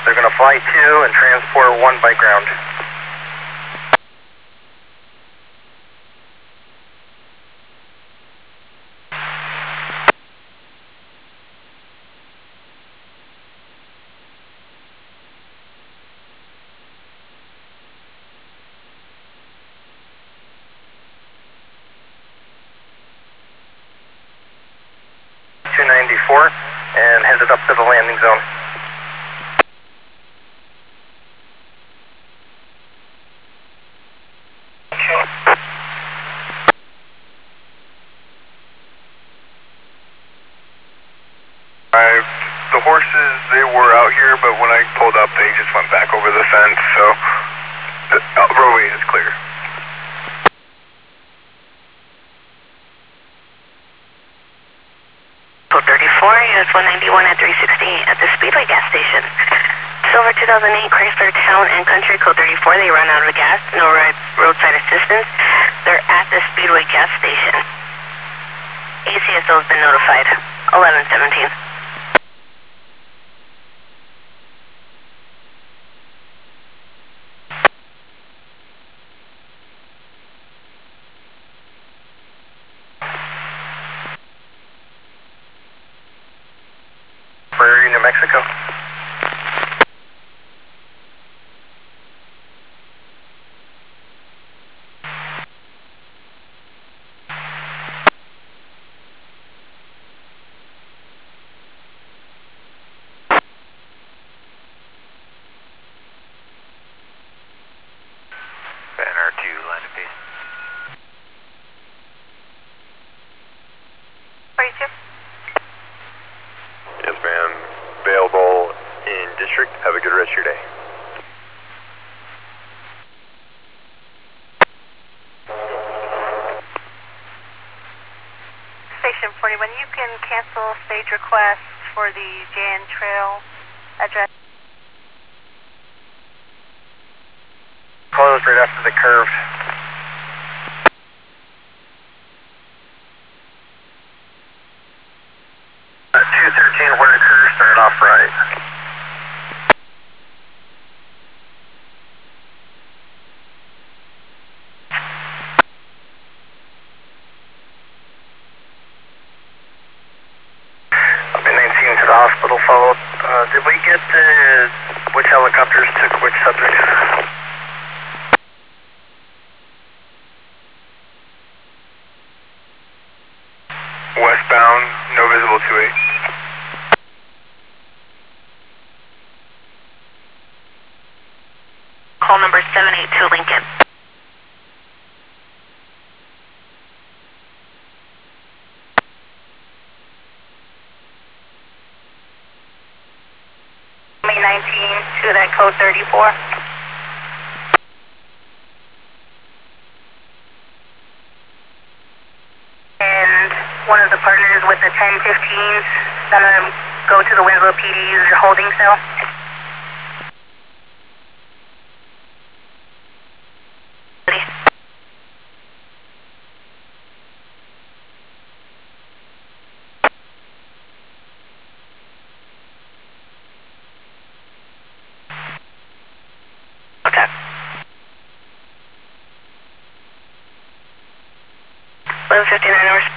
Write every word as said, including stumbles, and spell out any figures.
They're going to fly two and transport one by ground. two ninety-four and headed up to the landing zone. I, the horses, they were out here, but when I pulled up, they just went back over the fence, so the uh, roadway is clear. Code thirty-four, U S one ninety-one at three sixty at the Speedway gas station. Silver two thousand eight Chrysler Town and Country, code thirty-four, they run out of gas, no road, roadside assistance. They're at the Speedway gas station. A C S O has been notified, eleven seventeen. Prairie, New Mexico. Banner two, line of base. forty-two. Yes, ma'am. Available in district. Have a good rest of your day. Station forty-one, you can cancel stage request for the Jan Trail address. Closed right after the curve. Uh, two thirteen, where the curve started off right. nineteen to the hospital followed. Uh, did we get the, which helicopters took which subjects? Westbound, no visible two eight. Call number seven eight two Lincoln. May nineteen to that code thirty-four. And one of the partners with the ten fifteens, gonna go to the Winslow P D, use your holding cell. Okay. eleven fifty-nine hours.